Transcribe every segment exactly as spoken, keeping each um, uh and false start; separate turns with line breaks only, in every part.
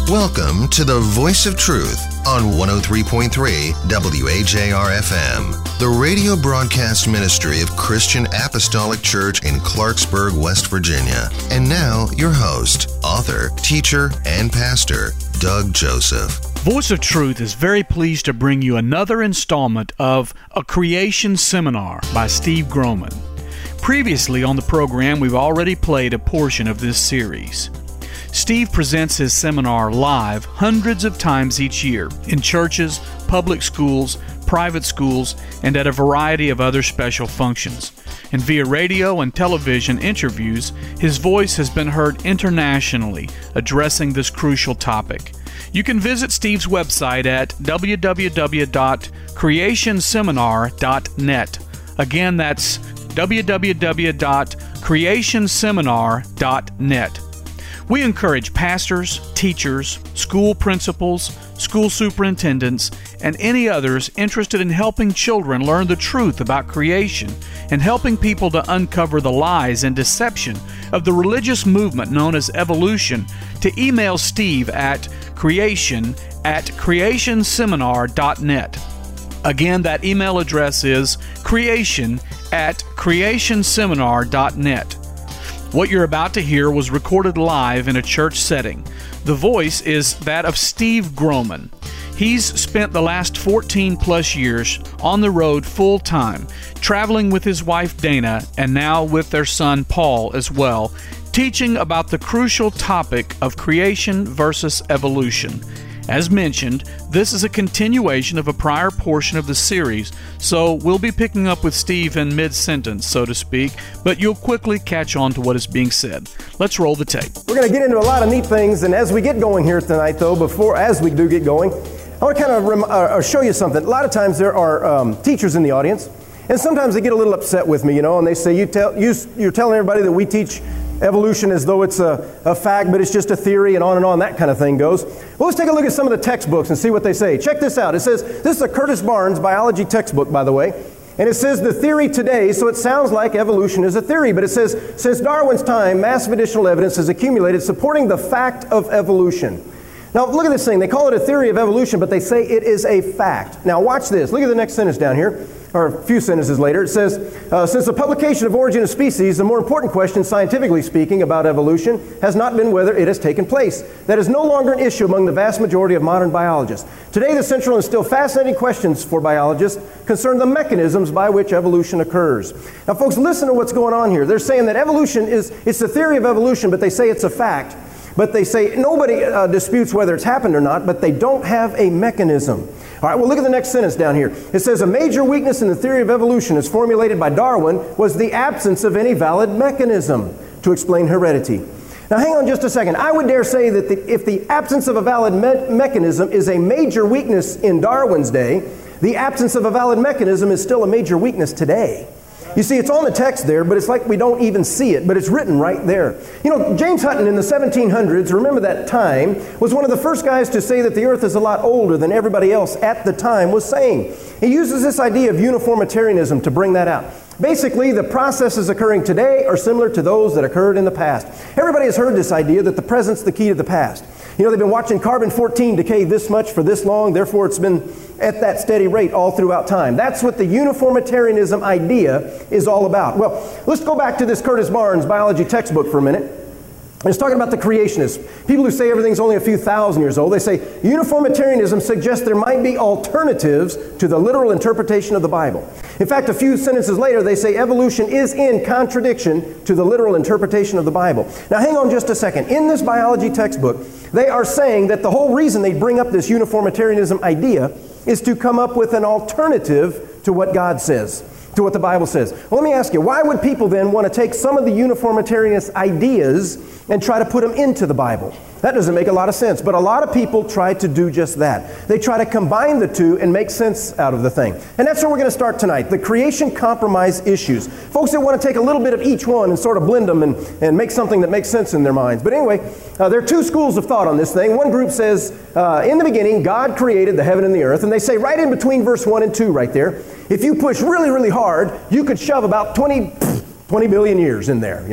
Welcome to the Voice of Truth on one oh three point three W A J R F M, the radio broadcast ministry of Christian Apostolic Church in Clarksburg, West Virginia. And now, your host, author, teacher, and pastor, Doug Joseph.
Voice of Truth is very pleased to bring you another installment of A Creation Seminar by Steve Groman. Previously on the program, we've already played a portion of this series. Steve presents his seminar live hundreds of times each year in churches, public schools, private schools, and at a variety of other special functions. And via radio and television interviews, his voice has been heard internationally addressing this crucial topic. You can visit Steve's website at w w w dot creation seminar dot net. Again, that's w w w dot creation seminar dot net. We encourage pastors, teachers, school principals, school superintendents, and any others interested in helping children learn the truth about creation and helping people to uncover the lies and deception of the religious movement known as evolution to email Steve at creation at creation seminar dot net. Again, that email address is creation at creation seminar dot net. What you're about to hear was recorded live in a church setting. The voice is that of Steve Groman. He's spent the last fourteen plus years on the road full time, traveling with his wife Dana and now with their son Paul as well, teaching about the crucial topic of creation versus evolution. As mentioned, this is a continuation of a prior portion of the series, so we'll be picking up with Steve in mid-sentence, so to speak, but you'll quickly catch on to what is being said. Let's roll the tape.
We're going to get into a lot of neat things, and as we get going here tonight, though, before as we do get going, I want to kind of rem- uh, show you something. A lot of times there are um, teachers in the audience, and sometimes they get a little upset with me, you know, and they say, you tell, you, you're telling everybody that we teach evolution as though it's a, a fact, but it's just a theory, and on and on, that kind of thing goes. Well, let's take a look at some of the textbooks and see what they say. Check this out. It says, this is a Curtis Barnes biology textbook, by the way, and it says the theory today, so it sounds like evolution is a theory, but it says, since Darwin's time, massive additional evidence has accumulated supporting the fact of evolution. Now, look at this thing. They call it a theory of evolution, but they say it is a fact. Now, watch this. Look at the next sentence down here, or a few sentences later. It says, uh, since the publication of Origin of Species, the more important question, scientifically speaking, about evolution has not been whether it has taken place. That is no longer an issue among the vast majority of modern biologists. Today, the central and still fascinating questions for biologists concern the mechanisms by which evolution occurs. Now, folks, listen to what's going on here. They're saying that evolution is, it's the theory of evolution, but they say it's a fact. But they say nobody uh, disputes whether it's happened or not, but they don't have a mechanism. All right, well, look at the next sentence down here. It says, a major weakness in the theory of evolution as formulated by Darwin was the absence of any valid mechanism to explain heredity. Now, hang on just a second. I would dare say that the, if the absence of a valid me- mechanism is a major weakness in Darwin's day, the absence of a valid mechanism is still a major weakness today. You see, it's on the text there, but it's like we don't even see it, but it's written right there. You know, James Hutton in the seventeen hundreds, remember that time, was one of the first guys to say that the earth is a lot older than everybody else at the time was saying. He uses this idea of uniformitarianism to bring that out. Basically, the processes occurring today are similar to those that occurred in the past. Everybody has heard this idea that the present's the key to the past. You know, they've been watching carbon fourteen decay this much for this long, therefore it's been at that steady rate all throughout time. That's what the uniformitarianism idea is all about. Well, let's go back to this Curtis Barnes biology textbook for a minute. It's talking about the creationists. People who say everything's only a few thousand years old. They say uniformitarianism suggests there might be alternatives to the literal interpretation of the Bible. In fact, a few sentences later, they say evolution is in contradiction to the literal interpretation of the Bible. Now, hang on just a second. In this biology textbook, they are saying that the whole reason they bring up this uniformitarianism idea is to come up with an alternative to what God says, to what the Bible says. Well, let me ask you, why would people then want to take some of the uniformitarianist ideas and try to put them into the Bible? That doesn't make a lot of sense, but a lot of people try to do just that. They try to combine the two and make sense out of the thing. And that's where we're going to start tonight, the creation compromise issues. Folks that want to take a little bit of each one and sort of blend them and, and make something that makes sense in their minds. But anyway, uh, there are two schools of thought on this thing. One group says, uh, in the beginning, God created the heaven and the earth. And they say right in between verse one and two right there, if you push really, really hard, you could shove about twenty, twenty billion years in there, you know.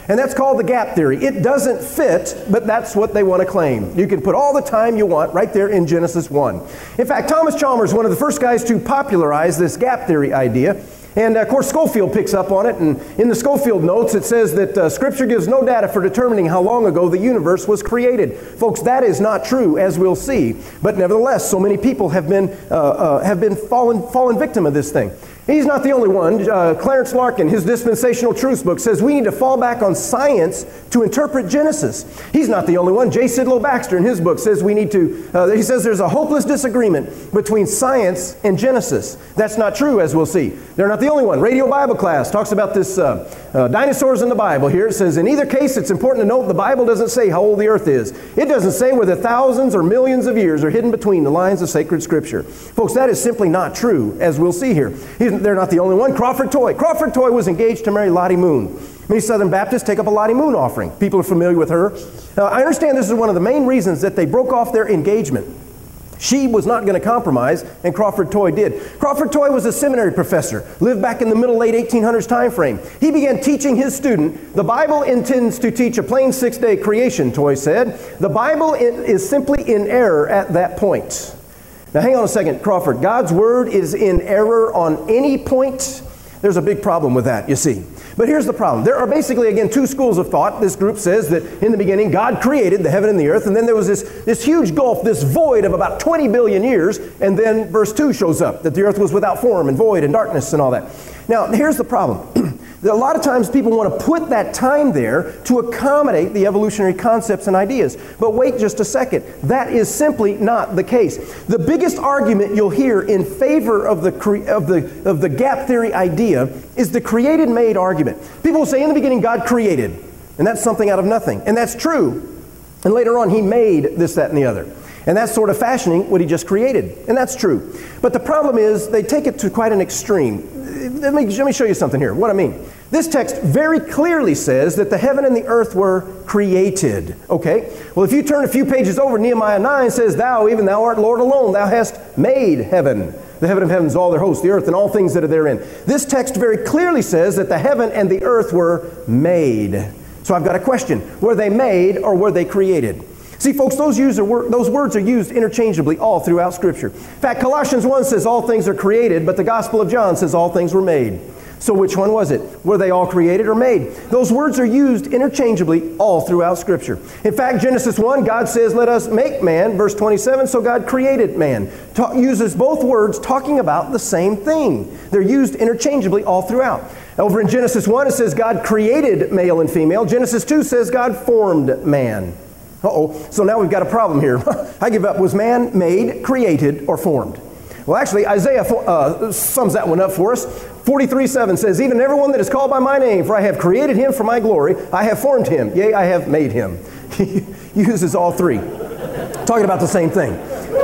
And that's called the gap theory. It doesn't fit, but that's what they want to claim. You can put all the time you want right there in Genesis one. In fact, Thomas Chalmers, one of the first guys to popularize this gap theory idea, and of course Schofield picks up on it, and in the Schofield notes it says that uh, Scripture gives no data for determining how long ago the universe was created. Folks, that is not true, as we'll see. But nevertheless, so many people have been uh, uh, have been fallen fallen victim of this thing. He's not the only one. Uh, Clarence Larkin, his Dispensational Truths book, says we need to fall back on science to interpret Genesis. He's not the only one. J. Sidlow Baxter, in his book, says we need to, uh, he says there's a hopeless disagreement between science and Genesis. That's not true, as we'll see. They're not the only one. Radio Bible Class talks about this uh, uh, dinosaurs in the Bible here. It says, in either case, it's important to note the Bible doesn't say how old the earth is. It doesn't say whether thousands or millions of years are hidden between the lines of sacred Scripture. Folks, that is simply not true, as we'll see here. He's, they're not the only one. Crawford Toy. Crawford Toy was engaged to marry Lottie Moon. Many Southern Baptists take up a Lottie Moon offering. People are familiar with her. Now, I understand this is one of the main reasons that they broke off their engagement. She was not going to compromise, and Crawford Toy did. Crawford Toy was a seminary professor, lived back in the middle, late eighteen hundreds time frame. He began teaching his student, the Bible intends to teach a plain six-day creation, Toy said. The Bible is simply in error at that point. Now hang on a second, Crawford. God's Word is in error on any point? There's a big problem with that, you see. But here's the problem. There are basically, again, two schools of thought. This group says that in the beginning, God created the heaven and the earth, and then there was this, this huge gulf, this void of about twenty billion years, and then verse two shows up, that the earth was without form and void and darkness and all that. Now, here's the problem. A lot of times people want to put that time there to accommodate the evolutionary concepts and ideas. But wait just a second. That is simply not the case. The biggest argument you'll hear in favor of the, cre- of the, of the gap theory idea is the created-made argument. People will say, in the beginning, God created. And that's something out of nothing. And that's true. And later on, He made this, that, and the other. And that's sort of fashioning what He just created. And that's true. But the problem is they take it to quite an extreme. Let me, let me show you something here. What I mean. This text very clearly says that the heaven and the earth were created. Okay? Well, if you turn a few pages over, Nehemiah nine says, Thou, even Thou art Lord alone. Thou hast made heaven. The heaven of heavens, all their hosts, the earth, and all things that are therein. This text very clearly says that the heaven and the earth were made. So I've got a question. Were they made or were they created? See, folks, those, use are, those words are used interchangeably all throughout Scripture. In fact, Colossians one says all things are created, but the Gospel of John says all things were made. So which one was it? Were they all created or made? Those words are used interchangeably all throughout Scripture. In fact, Genesis one, God says, let us make man. Verse twenty-seven, so God created man. Ta- uses both words talking about the same thing. They're used interchangeably all throughout. Over in Genesis one, it says God created male and female. Genesis two says God formed man. Uh-oh, so now we've got a problem here. I give up. Was man made, created, or formed? Well, actually, Isaiah uh, sums that one up for us. forty-three seven says, even everyone that is called by my name, for I have created him for my glory, I have formed him, yea, I have made him. He uses all three, talking about the same thing.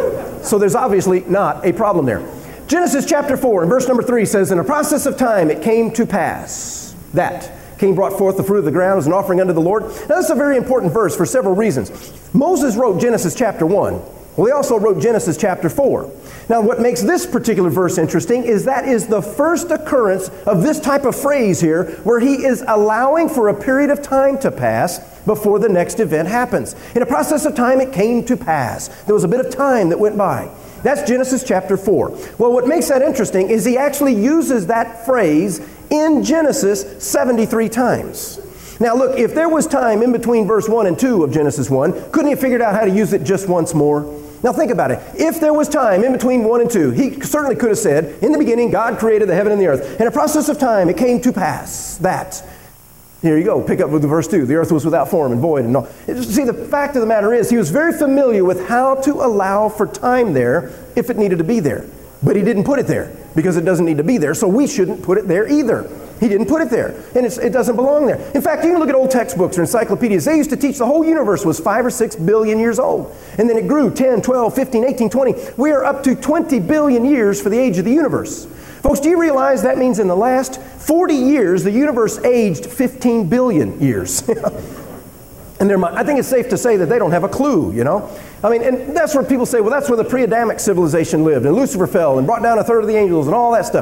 So there's obviously not a problem there. Genesis chapter four, and verse number three says, in a process of time it came to pass that Cain brought forth the fruit of the ground as an offering unto the Lord. Now, this is a very important verse for several reasons. Moses wrote Genesis chapter one. Well, he also wrote Genesis chapter four. Now, what makes this particular verse interesting is that is the first occurrence of this type of phrase here where he is allowing for a period of time to pass before the next event happens. In a process of time, it came to pass. There was a bit of time that went by. That's Genesis chapter four. Well, what makes that interesting is he actually uses that phrase in Genesis seventy-three times. Now look, if there was time in between verse one and two of Genesis one, couldn't he have figured out how to use it just once more? Now think about it. If there was time in between one and two, he certainly could have said, in the beginning God created the heaven and the earth. In a process of time it came to pass that. Here you go, pick up with the verse two. The earth was without form and void and all. See, the fact of the matter is he was very familiar with how to allow for time there if it needed to be there. But he didn't put it there because it doesn't need to be there, so we shouldn't put it there either. He didn't put it there, and it's, it doesn't belong there. In fact, you can look at old textbooks or encyclopedias. They used to teach the whole universe was five or six billion years old. And then it grew ten, twelve, fifteen, eighteen, twenty. We are up to twenty billion years for the age of the universe. Folks, do you realize that means in the last forty years, the universe aged fifteen billion years? And they're, I think it's safe to say that they don't have a clue, you know. I mean, and that's where people say, well, that's where the pre-Adamic civilization lived. And Lucifer fell and brought down a third of the angels and all that stuff.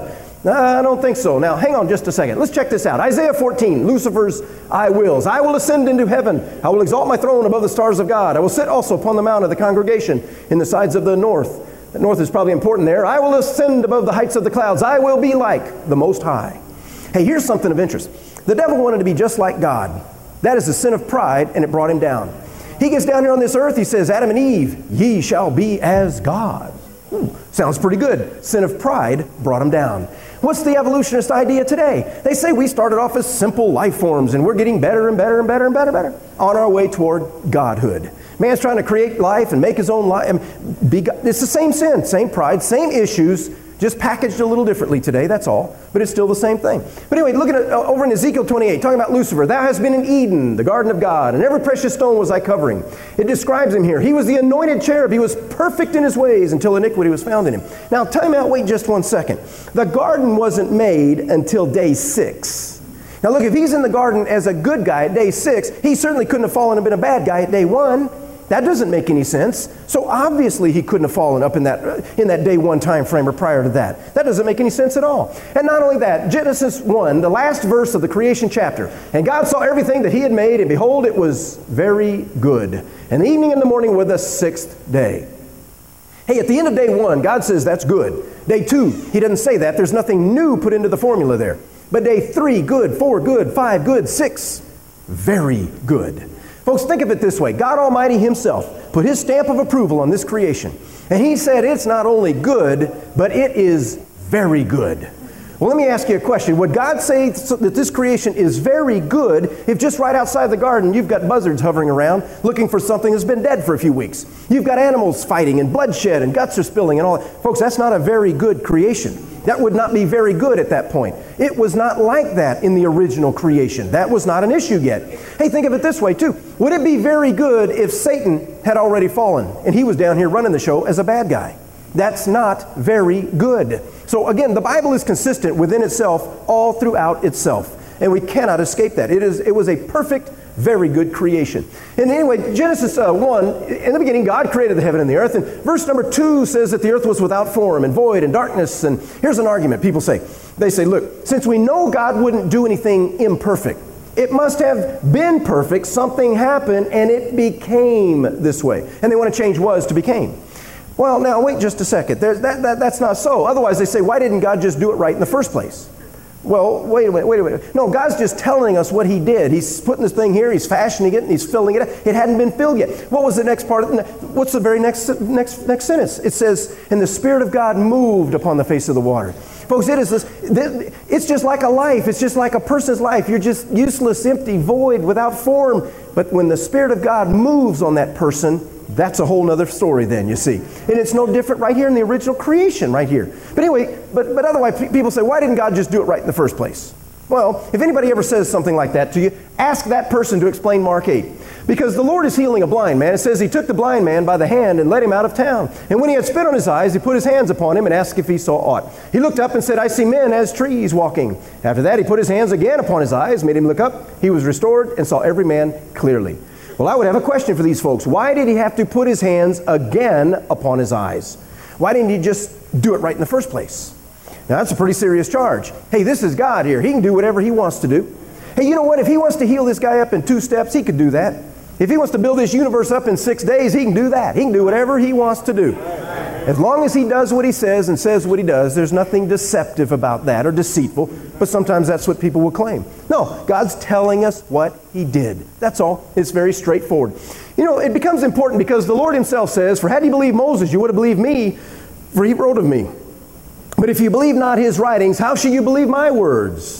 I don't think so. Now, hang on just a second. Let's check this out. Isaiah fourteen, Lucifer's I wills. I will ascend into heaven. I will exalt my throne above the stars of God. I will sit also upon the mount of the congregation in the sides of the north. The north is probably important there. I will ascend above the heights of the clouds. I will be like the Most High. Hey, here's something of interest. The devil wanted to be just like God. That is the sin of pride, and it brought him down. He gets down here on this earth. He says, Adam and Eve, ye shall be as God. Hmm, sounds pretty good. Sin of pride brought him down. What's the evolutionist idea today? They say we started off as simple life forms and we're getting better and better and better and better and better on our way toward godhood. Man's trying to create life and make his own life. It's the same sin, same pride, same issues, just packaged a little differently today, that's all. But it's still the same thing. But anyway, look at it over in Ezekiel twenty-eight, talking about Lucifer. Thou hast been in Eden, the garden of God, and every precious stone was thy covering. It describes him here. He was the anointed cherub. He was perfect in his ways until iniquity was found in him. Now, time out, wait just one second. The garden wasn't made until day six. Now look, if he's in the garden as a good guy at day six, he certainly couldn't have fallen and been a bad guy at day one. That doesn't make any sense. So obviously he couldn't have fallen up in that in that day one time frame or prior to that. That doesn't make any sense at all. And not only that, Genesis one, the last verse of the creation chapter. And God saw everything that he had made, and behold, it was very good. And the evening and the morning were the sixth day. Hey, at the end of day one, God says that's good. Day two, he doesn't say that. There's nothing new put into the formula there. But day three, good. Four, good. Five, good. Six, very good. Folks, think of it this way. God Almighty himself put his stamp of approval on this creation. And he said it's not only good, but it is very good. Well, let me ask you a question. Would God say that this creation is very good if just right outside the garden you've got buzzards hovering around looking for something that's been dead for a few weeks? You've got animals fighting and bloodshed and guts are spilling and all that. Folks, that's not a very good creation. That would not be very good at that point. It was not like that in the original creation. That was not an issue yet. Hey, think of it this way too. Would it be very good if Satan had already fallen and he was down here running the show as a bad guy? That's not very good. So again, the Bible is consistent within itself all throughout itself. And we cannot escape that. It is. It was a perfect, very good creation. And anyway, Genesis uh, one, in the beginning, God created the heaven and the earth. And verse number two says that the earth was without form and void and darkness. And here's an argument people say. They say, look, since we know God wouldn't do anything imperfect, it must have been perfect. Something happened and it became this way. And they want to change was to became. Well, now, wait just a second. There's, that, that, that's not so. Otherwise, they say, why didn't God just do it right in the first place? Well, wait a minute, wait a minute. No, God's just telling us what he did. He's putting this thing here, he's fashioning it, and he's filling it up. It hadn't been filled yet. What was the next part? Of the, what's the very next, next, next sentence? It says, and the Spirit of God moved upon the face of the water. Folks, it is this, this, it's just like a life. It's just like a person's life. You're just useless, empty, void, without form. But when the Spirit of God moves on that person, that's a whole nother story then, you see. And it's no different right here in the original creation right here. But anyway, but, but otherwise people say, why didn't God just do it right in the first place? Well, if anybody ever says something like that to you, ask that person to explain Mark eight. Because the Lord is healing a blind man. It says he took the blind man by the hand and led him out of town. And when he had spit on his eyes, he put his hands upon him and asked if he saw aught. He looked up and said, I see men as trees walking. After that, he put his hands again upon his eyes, made him look up. He was restored and saw every man clearly. Well, I would have a question for these folks. Why did he have to put his hands again upon his eyes? Why didn't he just do it right in the first place? Now, that's a pretty serious charge. Hey, this is God here. He can do whatever he wants to do. Hey, you know what? If he wants to heal this guy up in two steps, he could do that. If he wants to build this universe up in six days, he can do that. He can do whatever he wants to do. As long as he does what he says and says what he does, there's nothing deceptive about that or deceitful, but sometimes that's what people will claim. No, God's telling us what he did. That's all. It's very straightforward. You know, it becomes important because the Lord himself says, for had you believed Moses, you would have believed me, for he wrote of me. But if you believe not his writings, how shall you believe my words?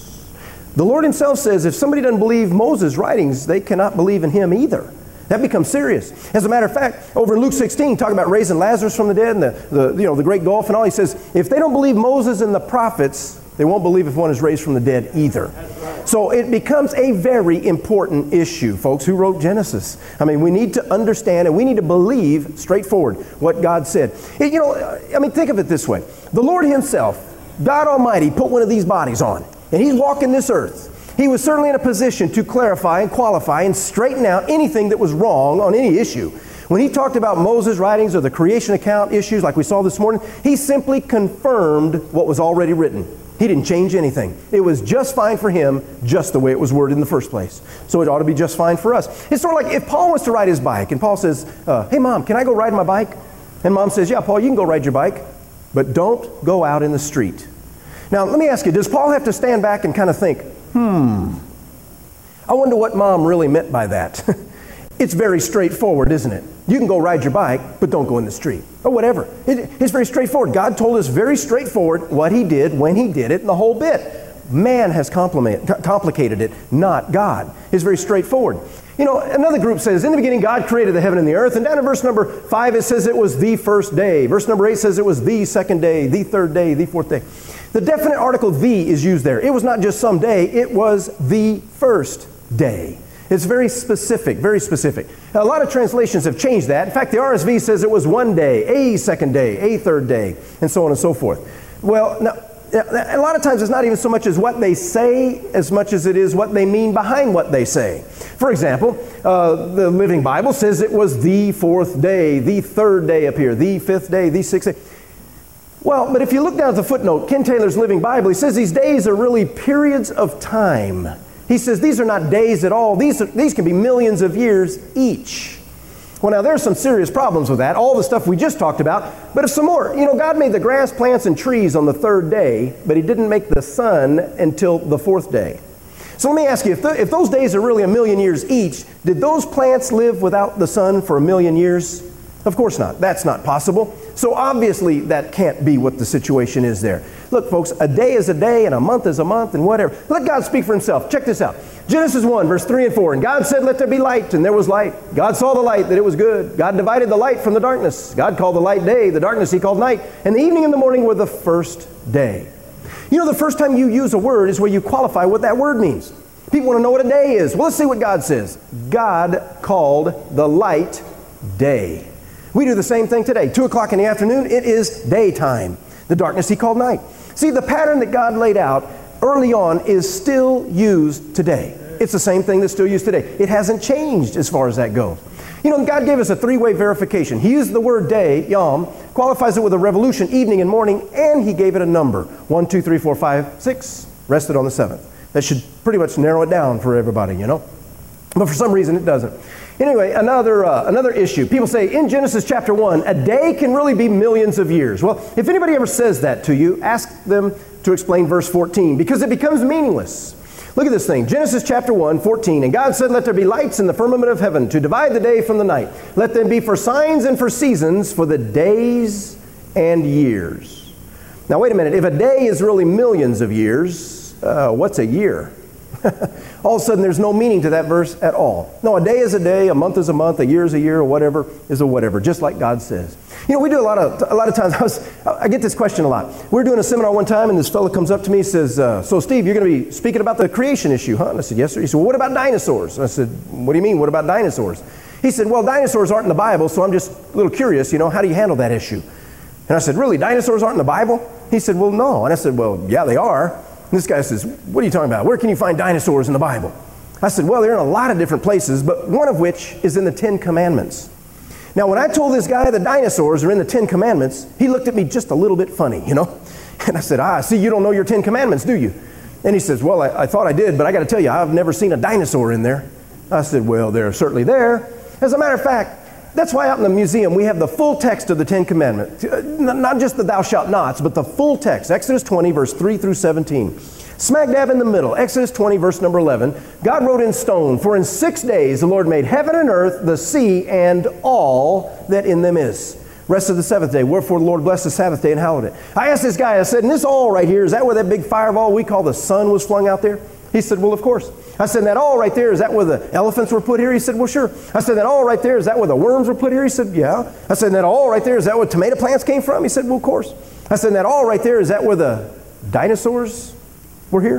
The Lord himself says if somebody doesn't believe Moses' writings, they cannot believe in him either. That becomes serious. As a matter of fact, over in Luke sixteen, talking about raising Lazarus from the dead and the, the, you know, the great gulf and all, he says, if they don't believe Moses and the prophets, they won't believe if one is raised from the dead either. So it becomes a very important issue, folks, who wrote Genesis. I mean, we need to understand and we need to believe straightforward what God said. It, you know, I mean, think of it this way. The Lord himself, God Almighty, put one of these bodies on, and he's walking this earth. He was certainly in a position to clarify and qualify and straighten out anything that was wrong on any issue. When he talked about Moses' writings or the creation account issues like we saw this morning, he simply confirmed what was already written. He didn't change anything. It was just fine for him, just the way it was worded in the first place. So it ought to be just fine for us. It's sort of like if Paul wants to ride his bike, and Paul says, uh, hey, Mom, can I go ride my bike? And Mom says, yeah, Paul, you can go ride your bike, but don't go out in the street. Now, let me ask you, does Paul have to stand back and kind of think, hmm, I wonder what Mom really meant by that? It's very straightforward, isn't it? You can go ride your bike, but don't go in the street, or whatever. It, it's very straightforward. God told us very straightforward what he did, when he did it, and the whole bit. Man has complicated it, not God. It's very straightforward. You know, another group says, in the beginning God created the heaven and the earth, and down in verse number five it says it was the first day. Verse number eight says it was the second day, the third day, the fourth day. The definite article the is used there. It was not just some day, it was the first day. It's very specific, very specific. Now, a lot of translations have changed that. In fact, the R S V says it was one day, a second day, a third day, and so on and so forth. Well, now, a lot of times it's not even so much as what they say as much as it is what they mean behind what they say. For example, uh, the Living Bible says it was the fourth day, the third day up here, the fifth day, the sixth day. Well, but if you look down at the footnote, Ken Taylor's Living Bible, he says these days are really periods of time. He says these are not days at all. These, are, these can be millions of years each. Well, now there's some serious problems with that, all the stuff we just talked about, but if some more. You know, God made the grass, plants, and trees on the third day, but he didn't make the sun until the fourth day. So let me ask you, if, the, if those days are really a million years each, did those plants live without the sun for a million years? Of course not. That's not possible. So obviously that can't be what the situation is there. Look, folks, a day is a day and a month is a month and whatever. Let God speak for himself. Check this out. Genesis one, verse three and four. And God said, let there be light, and there was light. God saw the light, that it was good. God divided the light from the darkness. God called the light day, the darkness he called night. And the evening and the morning were the first day. You know, the first time you use a word is where you qualify what that word means. People want to know what a day is. Well, let's see what God says. God called the light day. We do the same thing today. Two o'clock in the afternoon, it is daytime. The darkness he called night. See, the pattern that God laid out early on is still used today. It's the same thing that's still used today. It hasn't changed as far as that goes. You know, God gave us a three-way verification. He used the word day, yom, qualifies it with a revolution, evening and morning, and he gave it a number. One, two, three, four, five, six, rested on the seventh. That should pretty much narrow it down for everybody, you know. But for some reason it doesn't. Anyway, another uh, another issue. People say in Genesis chapter one, a day can really be millions of years. Well, if anybody ever says that to you, ask them to explain verse fourteen, because it becomes meaningless. Look at this thing. Genesis chapter one, fourteen. And God said, let there be lights in the firmament of heaven to divide the day from the night. Let them be for signs and for seasons, for the days and years. Now, wait a minute. If a day is really millions of years, uh, what's a year? All of a sudden, there's no meaning to that verse at all. No, a day is a day, a month is a month, a year is a year, or whatever is a whatever, just like God says. You know, we do a lot of, a lot of times, I, was, I get this question a lot. We were doing a seminar one time, and this fellow comes up to me and says, uh, so Steve, you're going to be speaking about the creation issue, huh? And I said, yes, sir. He said, well, what about dinosaurs? And I said, what do you mean, what about dinosaurs? He said, well, dinosaurs aren't in the Bible, so I'm just a little curious, you know, how do you handle that issue? And I said, really, dinosaurs aren't in the Bible? He said, well, no. And I said, well, yeah, they are. And this guy says, what are you talking about? Where can you find dinosaurs in the Bible? I said, well, they're in a lot of different places, but one of which is in the Ten Commandments. Now, when I told this guy the dinosaurs are in the Ten Commandments, he looked at me just a little bit funny, you know? And I said, ah, see, you don't know your Ten Commandments, do you? And he says, well, I, I thought I did, but I got to tell you, I've never seen a dinosaur in there. I said, well, they're certainly there. As a matter of fact, that's why out in the museum we have the full text of the Ten Commandments. Not just the thou shalt nots, but the full text. Exodus twenty, verse three through seventeen. Smack dab in the middle, Exodus twenty, verse number eleven. God wrote in stone, for in six days the Lord made heaven and earth, the sea, and all that in them is. Rest of the seventh day. Wherefore the Lord blessed the Sabbath day and hallowed it. I asked this guy, I said, and this all right here, is that where that big fireball we call the sun was flung out there? He said, well, of course. I said, that all right there, is that where the elephants were put here? He said, well, sure. I said, that all right there, is that where the worms were put here? He said, yeah. I said, that all right there, is that where tomato plants came from? He said, well, of course. I said, that all right there, is that where the dinosaurs were here?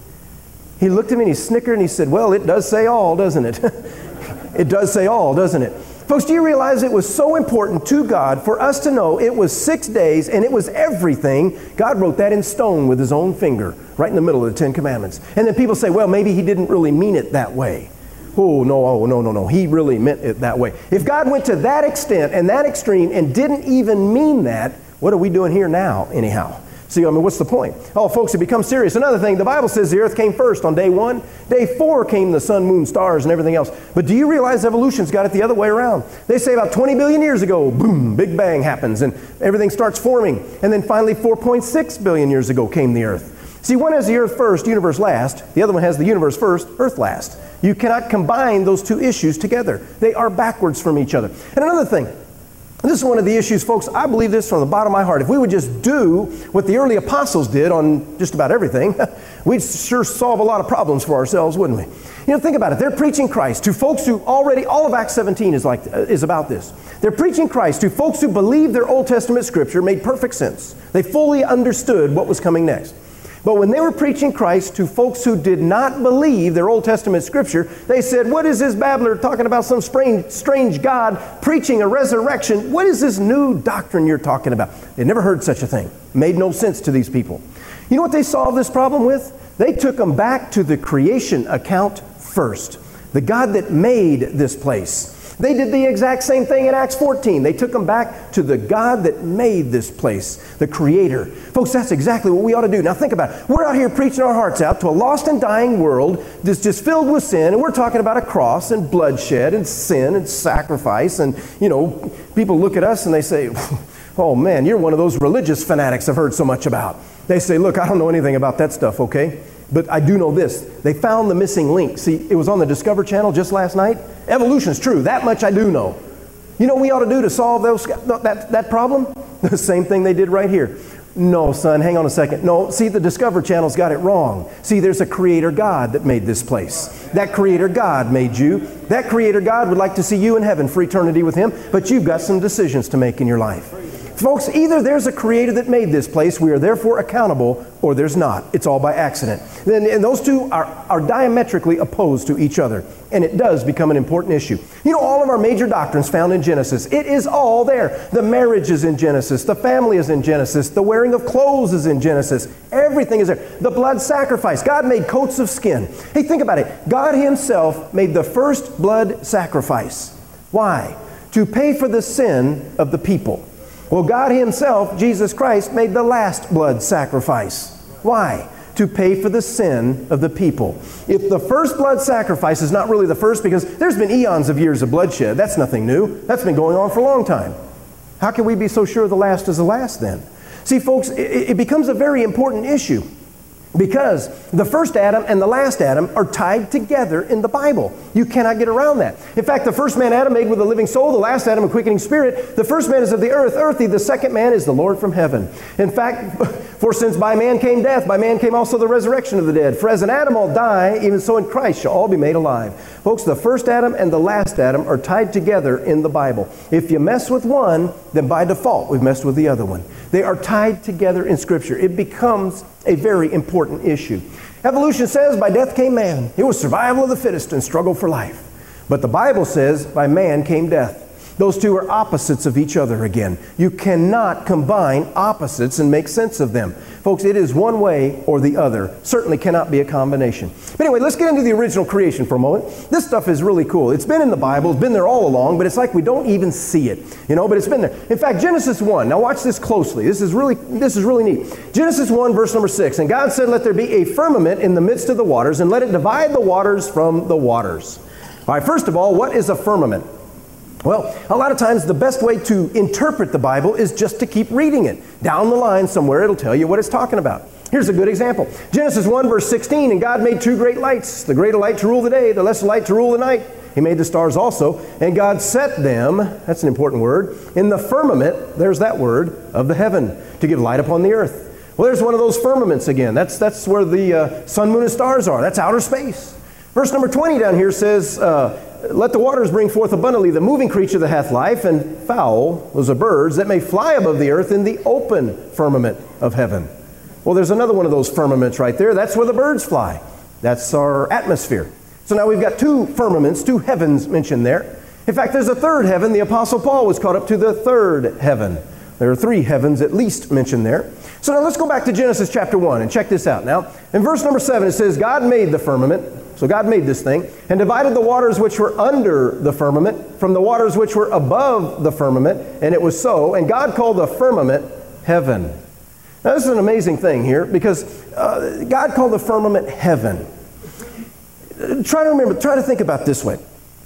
He looked at me and he snickered and he said, well, it does say all, doesn't it? It does say all, doesn't it? Folks, do you realize it was so important to God for us to know it was six days and it was everything? God wrote that in stone with his own finger, right in the middle of the Ten Commandments. And then people say, well, maybe he didn't really mean it that way. oh, no, oh, no, no, no. He really meant it that way. If God went to that extent and that extreme and didn't even mean that, what are we doing here now, anyhow? See, I mean, what's the point? Oh, folks, it becomes serious. Another thing, the Bible says the earth came first on day one. Day four came the sun, moon, stars, and everything else. But do you realize evolution's got it the other way around? They say about twenty billion years ago, boom, Big Bang happens, and everything starts forming. And then finally, four point six billion years ago came the earth. See, one has the earth first, universe last. The other one has the universe first, earth last. You cannot combine those two issues together. They are backwards from each other. And another thing, this is one of the issues, folks. I believe this from the bottom of my heart. If we would just do what the early apostles did on just about everything, we'd sure solve a lot of problems for ourselves, wouldn't we? You know, think about it. They're preaching Christ to folks who already, all of Acts seventeen is, like, is about this. They're preaching Christ to folks who believed their Old Testament scripture made perfect sense. They fully understood what was coming next. But when they were preaching Christ to folks who did not believe their Old Testament scripture, they said, what is this babbler talking about some strange, strange God preaching a resurrection? What is this new doctrine you're talking about? They never heard such a thing. It made no sense to these people. You know what they solved this problem with? They took them back to the creation account first. The God that made this place. They did the exact same thing in Acts fourteen. They took them back to the God that made this place, the Creator. Folks, that's exactly what we ought to do. Now think about it. We're out here preaching our hearts out to a lost and dying world that's just filled with sin, and we're talking about a cross and bloodshed and sin and sacrifice, and, you know, people look at us and they say, oh man, you're one of those religious fanatics I've heard so much about. They say, look, I don't know anything about that stuff, okay? But I do know this. They found the missing link. See, it was on the Discovery Channel just last night. Evolution's true. That much I do know. You know what we ought to do to solve those, that, that problem? The same thing they did right here. No, son, hang on a second. No, see, the Discovery Channel's got it wrong. See, there's a Creator God that made this place. That Creator God made you. That Creator God would like to see you in heaven for eternity with Him, but you've got some decisions to make in your life. Folks, either there's a Creator that made this place, we are therefore accountable, or there's not. It's all by accident. And, and those two are, are diametrically opposed to each other. And it does become an important issue. You know, all of our major doctrines found in Genesis, it is all there. The marriage is in Genesis. The family is in Genesis. The wearing of clothes is in Genesis. Everything is there. The blood sacrifice. God made coats of skin. Hey, think about it. God Himself made the first blood sacrifice. Why? To pay for the sin of the people. Well, God Himself, Jesus Christ, made the last blood sacrifice. Why? To pay for the sin of the people. If the first blood sacrifice is not really the first, because there's been eons of years of bloodshed. That's nothing new. That's been going on for a long time. How can we be so sure the last is the last then? See, folks, it, it becomes a very important issue. Because the first Adam and the last Adam are tied together in the Bible. You cannot get around that. In fact, the first man Adam made with a living soul, the last Adam a quickening spirit. The first man is of the earth, earthy. The second man is the Lord from heaven. In fact, for since by man came death, by man came also the resurrection of the dead. For as in Adam all die, even so in Christ shall all be made alive. Folks, the first Adam and the last Adam are tied together in the Bible. If you mess with one, then by default we've messed with the other one. They are tied together in Scripture. It becomes a very important issue. Evolution says by death came man. It was survival of the fittest and struggle for life. But the Bible says by man came death. Those two are opposites of each other again. You cannot combine opposites and make sense of them. Folks, it is one way or the other. Certainly cannot be a combination. But anyway, let's get into the original creation for a moment. This stuff is really cool. It's been in the Bible. It's been there all along, but it's like we don't even see it. You know, but it's been there. In fact, Genesis one. Now watch this closely. This is really, this is really neat. Genesis one, verse number six. And God said, let there be a firmament in the midst of the waters, and let it divide the waters from the waters. All right, first of all, what is a firmament? Well, a lot of times the best way to interpret the Bible is just to keep reading it. Down the line somewhere it'll tell you what it's talking about. Here's a good example. Genesis one verse sixteen, and God made two great lights, the greater light to rule the day, the lesser light to rule the night. He made the stars also, and God set them, that's an important word, in the firmament, there's that word, of the heaven, to give light upon the earth. Well, there's one of those firmaments again. That's, that's where the uh, sun, moon, and stars are. That's outer space. Verse number twenty down here says, uh, let the waters bring forth abundantly the moving creature that hath life, and fowl, those are birds, that may fly above the earth in the open firmament of heaven. Well, there's another one of those firmaments right there. That's where the birds fly. That's our atmosphere. So now we've got two firmaments, two heavens mentioned there. In fact, there's a third heaven. The Apostle Paul was caught up to the third heaven. There are three heavens at least mentioned there. So now let's go back to Genesis chapter one and check this out. Now, in verse number seven, it says, God made the firmament. So God made this thing and divided the waters which were under the firmament from the waters which were above the firmament, and it was so. And God called the firmament heaven. Now this is an amazing thing here, because uh, God called the firmament heaven. Try to remember, try to think about it this way.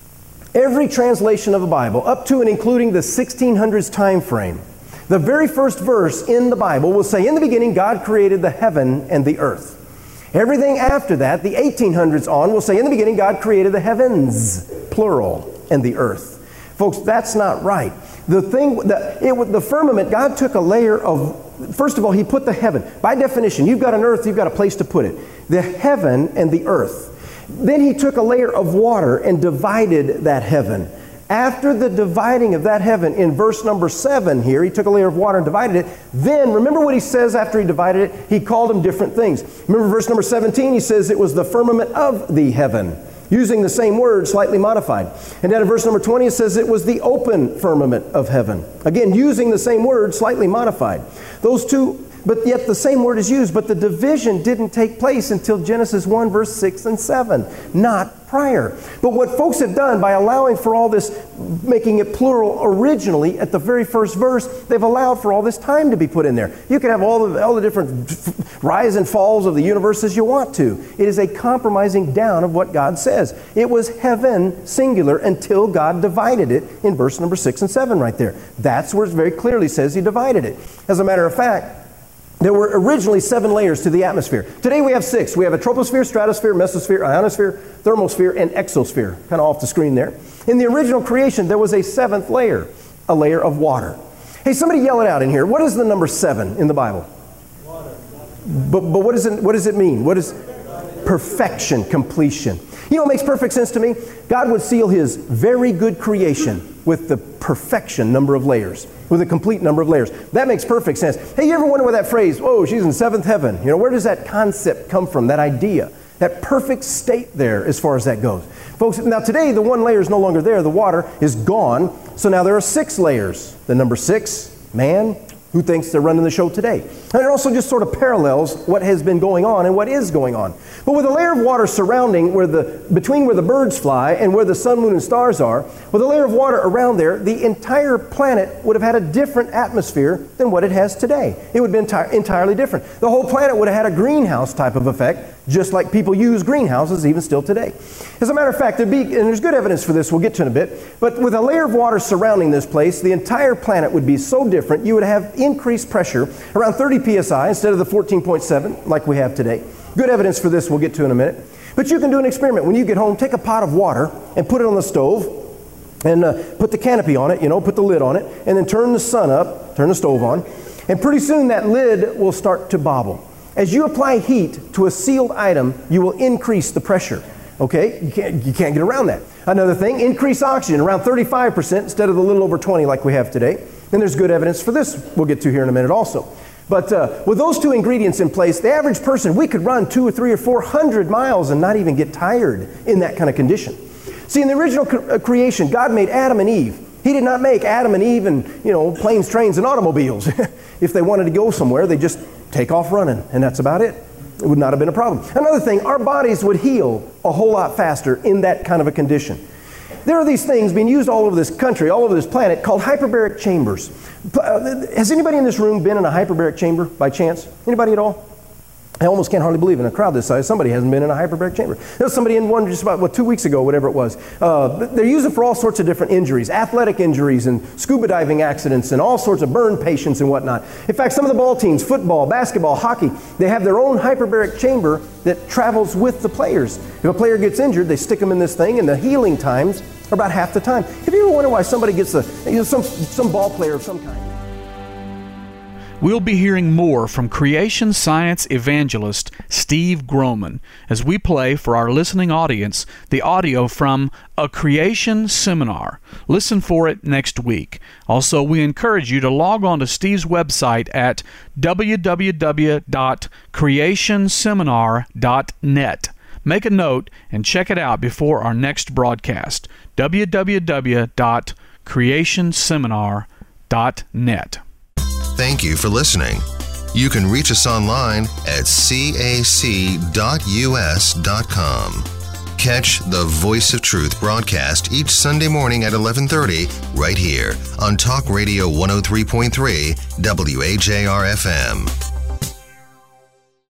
Every translation of the Bible, up to and including the sixteen hundreds time frame, the very first verse in the Bible will say, in the beginning God created the heaven and the earth. Everything after that, the eighteen hundreds on, will say, in the beginning God created the heavens, plural, and the earth. Folks, that's not right. The thing, the, it, the firmament, God took a layer of, first of all, He put the heaven. By definition, you've got an earth, you've got a place to put it. The heaven and the earth. Then He took a layer of water and divided that heaven. After the dividing of that heaven, in verse number seven here, He took a layer of water and divided it. Then, remember what He says after He divided it? He called them different things. Remember verse number seventeen, He says it was the firmament of the heaven, using the same word, slightly modified. And then in verse number twenty, it says it was the open firmament of heaven. Again, using the same word, slightly modified. Those two, but yet the same word is used, but the division didn't take place until Genesis one, verse six and seven, not prior. But what folks have done by allowing for all this, making it plural originally at the very first verse, they've allowed for all this time to be put in there. You can have all the, all the different rise and falls of the universe as you want to. It is a compromising down of what God says. It was heaven, singular, until God divided it in verse number six and seven right there. That's where it very clearly says He divided it. As a matter of fact, there were originally seven layers to the atmosphere. Today we have six. We have a troposphere, stratosphere, mesosphere, ionosphere, thermosphere, and exosphere. Kind of off the screen there. In the original creation, there was a seventh layer, a layer of water. Hey, somebody yell it out in here. What is the number seven in the Bible? Water. But, but what, is it, what does it mean? What is perfection, completion? You know what makes perfect sense to me? God would seal His very good creation with the perfection number of layers, with a complete number of layers. That makes perfect sense. Hey, you ever wonder where that phrase, oh, she's in seventh heaven, you know, where does that concept come from, that idea, that perfect state there as far as that goes? Folks, now today the one layer is no longer there, the water is gone, so now there are six layers. The number six, man, who thinks they're running the show today. And it also just sort of parallels what has been going on and what is going on. But with a layer of water surrounding where the, between where the birds fly and where the sun, moon, and stars are, with a layer of water around there, the entire planet would have had a different atmosphere than what it has today. It would have been enti- entirely different. The whole planet would have had a greenhouse type of effect, just like people use greenhouses even still today. As a matter of fact, there'd be, and there's good evidence for this, we'll get to in a bit, but with a layer of water surrounding this place, the entire planet would be so different, you would have increased pressure, around thirty P S I instead of the fourteen point seven like we have today. Good evidence for this we'll get to in a minute. But you can do an experiment. When you get home, take a pot of water and put it on the stove and uh, put the canopy on it, you know, put the lid on it, and then turn the sun up, turn the stove on, and pretty soon that lid will start to bobble. As you apply heat to a sealed item, you will increase the pressure. Okay? You can't, you can't get around that. Another thing, increase oxygen around thirty-five percent instead of the little over twenty like we have today. And there's good evidence for this we'll get to here in a minute also. But uh, with those two ingredients in place, the average person, we could run two or three or four hundred miles and not even get tired in that kind of condition. See, in the original cre- creation, God made Adam and Eve. He did not make Adam and Eve and, you know, planes, trains, and automobiles. If they wanted to go somewhere, they just take off running, and that's about it. It would not have been a problem. Another thing, our bodies would heal a whole lot faster in that kind of a condition. There are these things being used all over this country, all over this planet, called hyperbaric chambers. Has anybody in this room been in a hyperbaric chamber by chance? Anybody at all? I almost can't hardly believe in a crowd this size somebody hasn't been in a hyperbaric chamber. There was somebody in one just about, what, two weeks ago, whatever it was. Uh, they're used it for all sorts of different injuries, athletic injuries and scuba diving accidents and all sorts of burn patients and whatnot. In fact, some of the ball teams, football, basketball, hockey, they have their own hyperbaric chamber that travels with the players. If a player gets injured, they stick them in this thing, and the healing times are about half the time. Have you ever wondered why somebody gets a, you know, some, some ball player of some kind?
We'll be hearing more from creation science evangelist Steve Groman as we play for our listening audience the audio from A Creation Seminar. Listen for it next week. Also, we encourage you to log on to Steve's website at w w w dot creation seminar dot net. Make a note and check it out before our next broadcast. w w w dot creation seminar dot net.
Thank you for listening. You can reach us online at c a c dot u s dot com. Catch the Voice of Truth broadcast each Sunday morning at eleven thirty right here on Talk Radio one oh three point three W A J R F M.